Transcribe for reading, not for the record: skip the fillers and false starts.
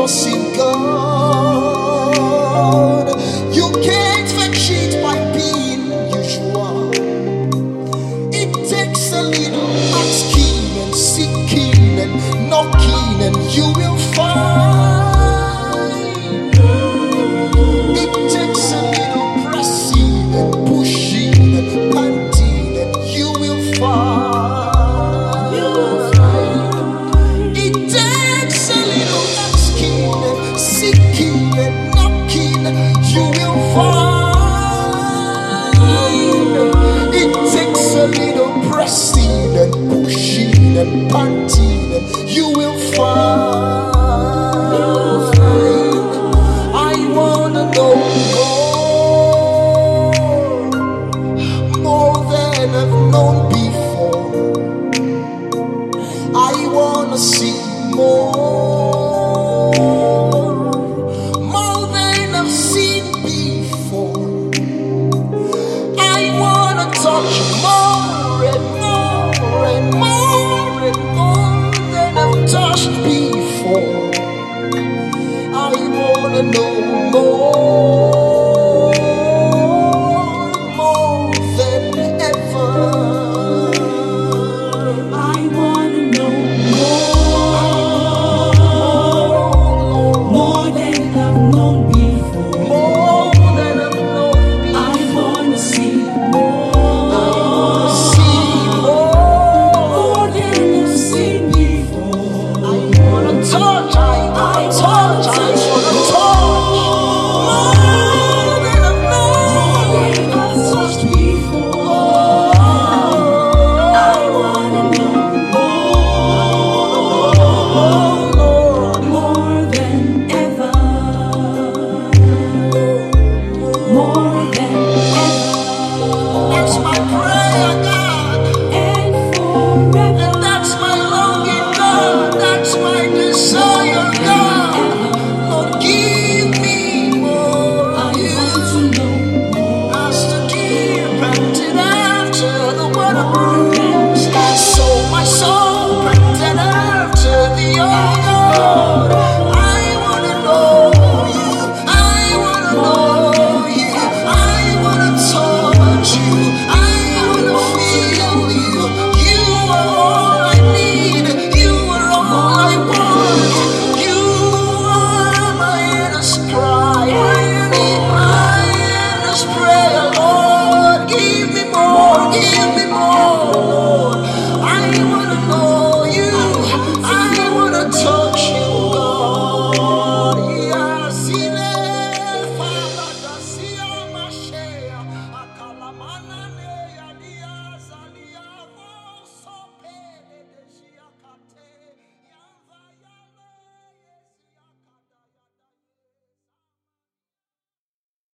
trust in God. You can't fetch it by being usual. It takes a little asking and seeking and knocking, and you will find. It takes a little pressing and pushing and panting, and you will find. It takes a little asking and seeking and knocking, you will find. It takes a little pressing and pushing and panting, and you will find.